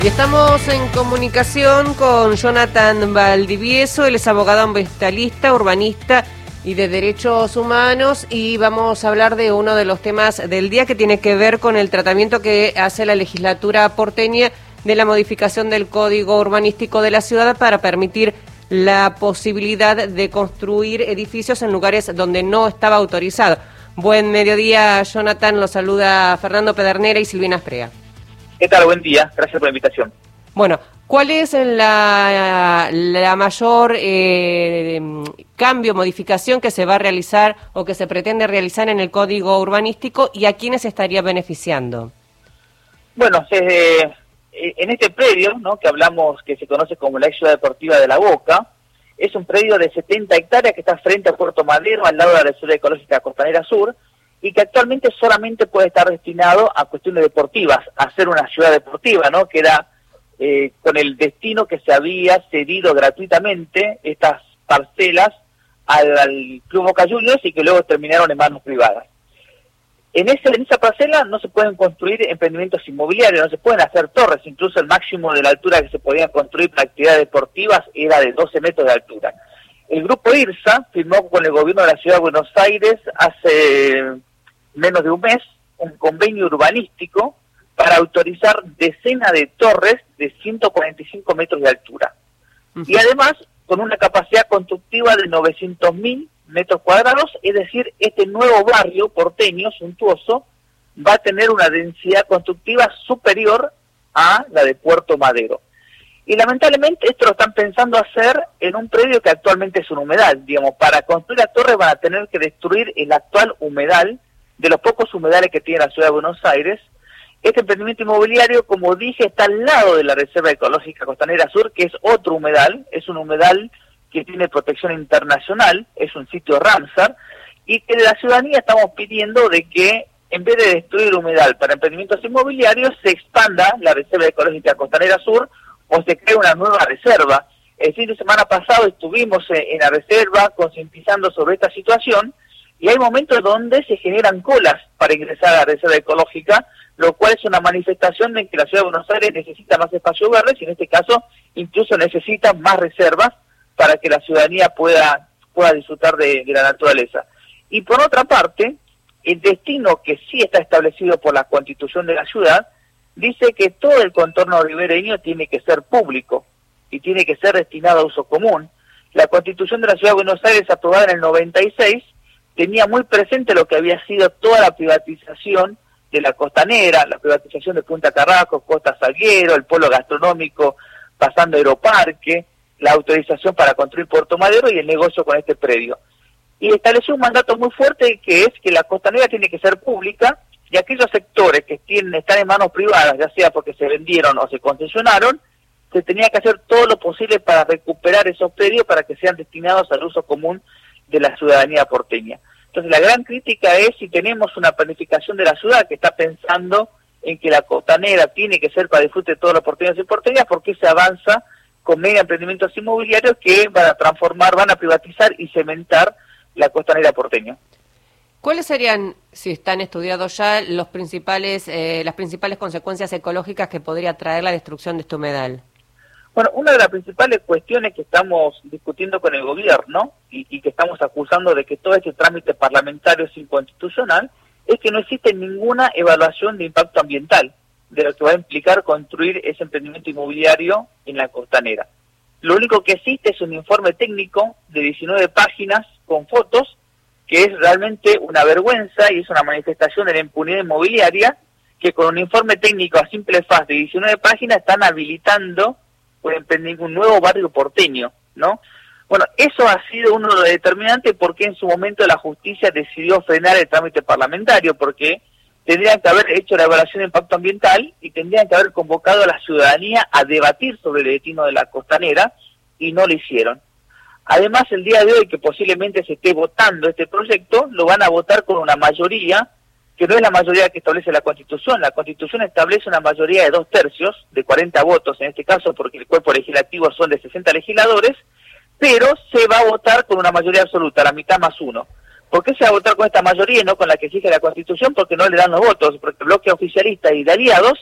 Y estamos en comunicación con Jonathan Valdivieso, él es abogado ambientalista, urbanista y de derechos humanos, y vamos a hablar de uno de los temas del día que tiene que ver con el tratamiento que hace la legislatura porteña de la modificación del Código Urbanístico de la ciudad para permitir la posibilidad de construir edificios en lugares donde no estaba autorizado. Buen mediodía, Jonathan, lo saluda Fernando Pedernera y Silvina Sprea. ¿Qué tal? Buen día, gracias por la invitación. Bueno, ¿cuál es la mayor cambio, modificación que se va a realizar o que se pretende realizar en el Código Urbanístico y a quiénes estaría beneficiando? Bueno, en este predio, ¿no?, que hablamos, que se conoce como la Ciudad Deportiva de La Boca, es un predio de 70 hectáreas que está frente a Puerto Madero, al lado de la Reserva Ecológica Costanera Sur, y que actualmente solamente puede estar destinado a cuestiones deportivas, a ser una ciudad deportiva, ¿no?, que era con el destino que se había cedido gratuitamente estas parcelas al Club Boca Juniors y que luego terminaron en manos privadas. En esa parcela no se pueden construir emprendimientos inmobiliarios, no se pueden hacer torres, incluso el máximo de la altura que se podían construir para actividades deportivas era de 12 metros de altura. El grupo IRSA firmó con el gobierno de la Ciudad de Buenos Aires hace menos de un mes un convenio urbanístico para autorizar decenas de torres de 145 metros de altura. Y además con una capacidad constructiva de 900.000 metros cuadrados, es decir, este nuevo barrio porteño suntuoso va a tener una densidad constructiva superior a la de Puerto Madero. Y lamentablemente esto lo están pensando hacer en un predio que actualmente es un humedal. Digamos, para construir la torre van a tener que destruir el actual humedal, de los pocos humedales que tiene la Ciudad de Buenos Aires. Este emprendimiento inmobiliario, como dije, está al lado de la Reserva Ecológica Costanera Sur, que es otro humedal, es un humedal que tiene protección internacional, es un sitio Ramsar, y que de la ciudadanía estamos pidiendo de que, en vez de destruir el humedal para emprendimientos inmobiliarios, se expanda la Reserva Ecológica Costanera Sur o se cree una nueva reserva. El fin de semana pasado estuvimos en la reserva concientizando sobre esta situación, y hay momentos donde se generan colas para ingresar a la reserva ecológica, lo cual es una manifestación de que la Ciudad de Buenos Aires necesita más espacios verdes y en este caso incluso necesita más reservas para que la ciudadanía pueda disfrutar de la naturaleza. Y por otra parte, el destino que sí está establecido por la Constitución de la ciudad dice que todo el contorno ribereño tiene que ser público y tiene que ser destinado a uso común. La Constitución de la Ciudad de Buenos Aires, aprobada en el 96, tenía muy presente lo que había sido toda la privatización de la costanera, la privatización de Punta Carrasco, Costa Salguero, el polo gastronómico pasando a Aeroparque, la autorización para construir Puerto Madero y el negocio con este predio. Y estableció un mandato muy fuerte que es que la costanera tiene que ser pública y aquellos sectores que están en manos privadas, ya sea porque se vendieron o se concesionaron, se tenía que hacer todo lo posible para recuperar esos predios para que sean destinados al uso común de la ciudadanía porteña. Entonces la gran crítica es si tenemos una planificación de la ciudad que está pensando en que la costanera tiene que ser para disfrute de todos los porteños y porteñas, porque se avanza con mega emprendimientos inmobiliarios que van a transformar, van a privatizar y cementar la costanera porteña. ¿Cuáles serían, si están estudiados ya, las principales consecuencias ecológicas que podría traer la destrucción de este humedal? Bueno, una de las principales cuestiones que estamos discutiendo con el gobierno y que estamos acusando de que todo este trámite parlamentario es inconstitucional es que no existe ninguna evaluación de impacto ambiental de lo que va a implicar construir ese emprendimiento inmobiliario en la costanera. Lo único que existe es un informe técnico de 19 páginas con fotos, que es realmente una vergüenza y es una manifestación de la impunidad inmobiliaria, que con un informe técnico a simple faz de 19 páginas están habilitando un nuevo barrio porteño, ¿no? Bueno, eso ha sido uno de los determinantes porque en su momento la justicia decidió frenar el trámite parlamentario, porque tendrían que haber hecho la evaluación de impacto ambiental y tendrían que haber convocado a la ciudadanía a debatir sobre el destino de la costanera y no lo hicieron. Además, el día de hoy que posiblemente se esté votando este proyecto, lo van a votar con una mayoría que no es la mayoría que establece la Constitución. La Constitución establece una mayoría de 2/3, de 40 votos en este caso, porque el cuerpo legislativo son de 60 legisladores, pero se va a votar con una mayoría absoluta, la mitad más uno. ¿Por qué se va a votar con esta mayoría y no con la que exige la Constitución? Porque no le dan los votos, porque el bloque oficialista y de aliados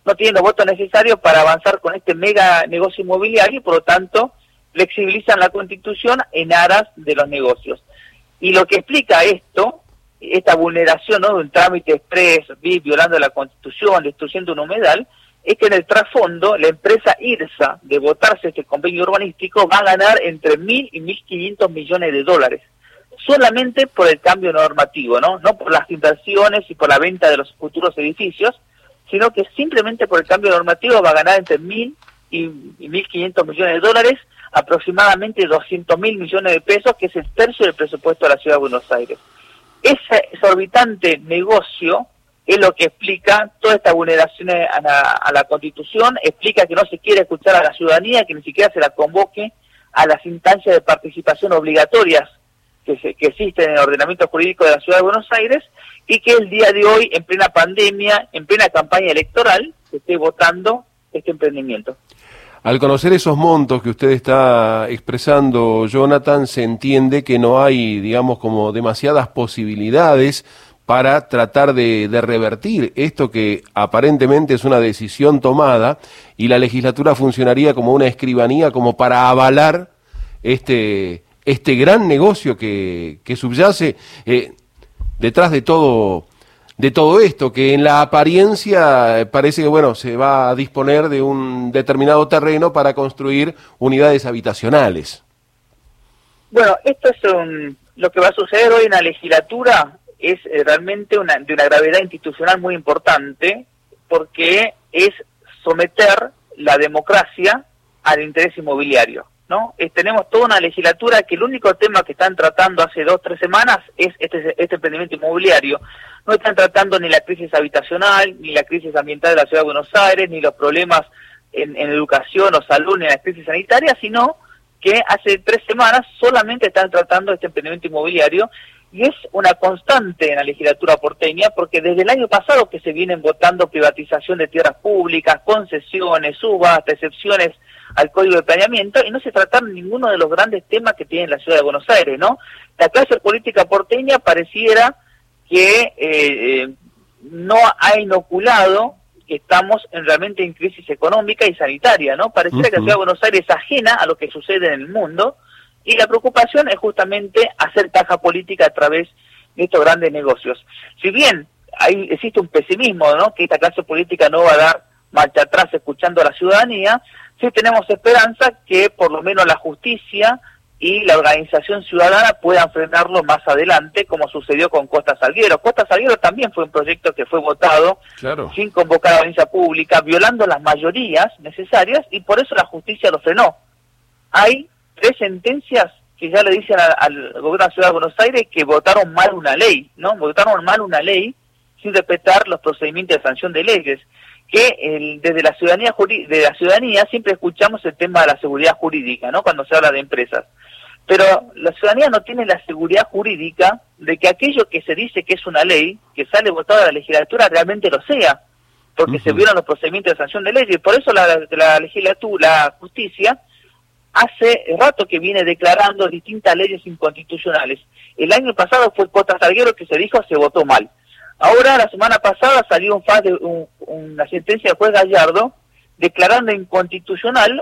no tienen los votos necesarios para avanzar con este mega negocio inmobiliario y por lo tanto flexibilizan la Constitución en aras de los negocios. Y lo que explica esto, esta vulneración, ¿no?, de un trámite express, violando la Constitución, destruyendo un humedal, es que en el trasfondo la empresa IRSA, de votarse este convenio urbanístico, va a ganar entre 1.000 y 1.500 millones de dólares, solamente por el cambio normativo, no por las inversiones y por la venta de los futuros edificios, sino que simplemente por el cambio normativo va a ganar entre 1.000 y 1.500 millones de dólares, aproximadamente 200.000 millones de pesos, que es el tercio del presupuesto de la Ciudad de Buenos Aires. Ese exorbitante negocio es lo que explica toda esta vulneración a la Constitución, explica que no se quiere escuchar a la ciudadanía, que ni siquiera se la convoque a las instancias de participación obligatorias que existen en el ordenamiento jurídico de la Ciudad de Buenos Aires, y que el día de hoy, en plena pandemia, en plena campaña electoral, se esté votando este emprendimiento. Al conocer esos montos que usted está expresando, Jonathan, se entiende que no hay, digamos, como demasiadas posibilidades para tratar de revertir esto que aparentemente es una decisión tomada, y la legislatura funcionaría como una escribanía como para avalar este gran negocio que subyace detrás de todo esto, que en la apariencia parece que, bueno, se va a disponer de un determinado terreno para construir unidades habitacionales. Bueno, esto es lo que va a suceder hoy en la legislatura, es realmente de una gravedad institucional muy importante, porque es someter la democracia al interés inmobiliario, ¿no? Tenemos toda una legislatura que el único tema que están tratando hace 2 o 3 semanas es este emprendimiento inmobiliario. No están tratando ni la crisis habitacional, ni la crisis ambiental de la Ciudad de Buenos Aires, ni los problemas en educación o salud, ni la crisis sanitaria, sino que hace 3 semanas solamente están tratando este emprendimiento inmobiliario, y es una constante en la legislatura porteña, porque desde el año pasado que se vienen votando privatización de tierras públicas, concesiones, subastas, excepciones al Código de Planeamiento, y no se trataron ninguno de los grandes temas que tiene la Ciudad de Buenos Aires, ¿no? La clase política porteña pareciera que no ha inoculado que estamos realmente en crisis económica y sanitaria, ¿no? Pareciera que la Ciudad de Buenos Aires es ajena a lo que sucede en el mundo, y la preocupación es justamente hacer caja política a través de estos grandes negocios. Si bien existe un pesimismo, ¿no?, que esta clase política no va a dar marcha atrás escuchando a la ciudadanía, sí tenemos esperanza que por lo menos la justicia y la organización ciudadana puedan frenarlo más adelante, como sucedió con Costa Salguero. Costa Salguero también fue un proyecto que fue votado sin convocar a audiencia pública, violando las mayorías necesarias, y por eso la justicia lo frenó. Hay 3 sentencias que ya le dicen al gobierno de la Ciudad de Buenos Aires que votaron mal una ley, ¿no? Votaron mal una ley sin respetar los procedimientos de sanción de leyes, que desde la ciudadanía siempre escuchamos el tema de la seguridad jurídica, ¿no?, cuando se habla de empresas. Pero la ciudadanía no tiene la seguridad jurídica de que aquello que se dice que es una ley, que sale votado de la legislatura, realmente lo sea, porque se violan los procedimientos de sanción de leyes. Por eso la justicia hace rato que viene declarando distintas leyes inconstitucionales. El año pasado fue Costa Salguero, que se dijo se votó mal. Ahora, la semana pasada salió una sentencia del juez Gallardo declarando inconstitucional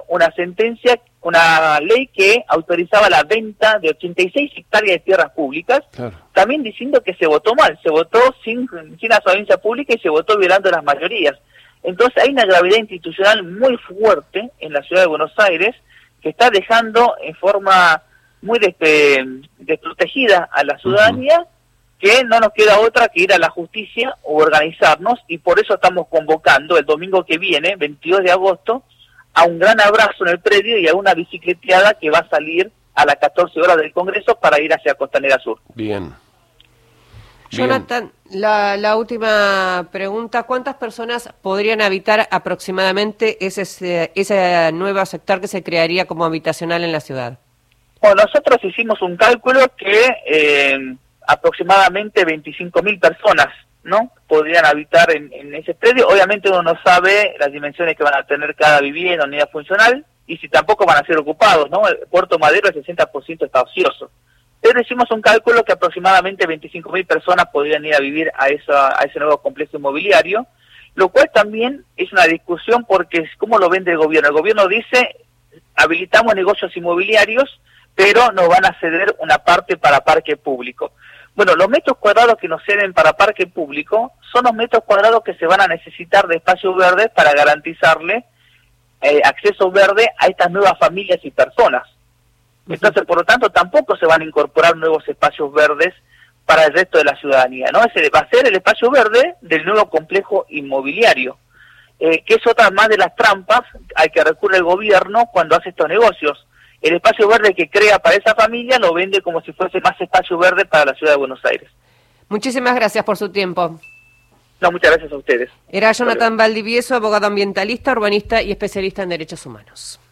una ley que autorizaba la venta de 86 hectáreas de tierras públicas, también diciendo que se votó mal, se votó sin la audiencia pública y se votó violando las mayorías. Entonces hay una gravedad institucional muy fuerte en la Ciudad de Buenos Aires, que está dejando en forma muy desprotegida a la ciudadanía, que no nos queda otra que ir a la justicia o organizarnos, y por eso estamos convocando el domingo que viene, 22 de agosto, a un gran abrazo en el predio y a una bicicleteada que va a salir a las 14 horas del Congreso para ir hacia Costanera Sur. Bien. Jonathan, la última pregunta: ¿cuántas personas podrían habitar aproximadamente ese nuevo sector que se crearía como habitacional en la ciudad? Bueno, nosotros hicimos un cálculo que aproximadamente 25.000 personas, ¿no?, podrían habitar en ese predio. Obviamente uno no sabe las dimensiones que van a tener cada vivienda, unidad funcional, y si tampoco van a ser ocupados, ¿no? El Puerto Madero, el 60% está ocioso. Pero hicimos un cálculo que aproximadamente 25.000 personas podrían ir a vivir a ese nuevo complejo inmobiliario, lo cual también es una discusión porque ¿cómo lo vende el gobierno? El gobierno dice, habilitamos negocios inmobiliarios, pero nos van a ceder una parte para parque público. Bueno, los metros cuadrados que nos ceden para parque público son los metros cuadrados que se van a necesitar de espacios verdes para garantizarle acceso verde a estas nuevas familias y personas. Entonces, por lo tanto, tampoco se van a incorporar nuevos espacios verdes para el resto de la ciudadanía, ¿no? Ese va a ser el espacio verde del nuevo complejo inmobiliario, que es otra más de las trampas al que recurre el gobierno cuando hace estos negocios. El espacio verde que crea para esa familia lo vende como si fuese más espacio verde para la ciudad de Buenos Aires. Muchísimas gracias por su tiempo. No, muchas gracias a ustedes. Era Jonathan Valdivieso, abogado ambientalista, urbanista y especialista en derechos humanos.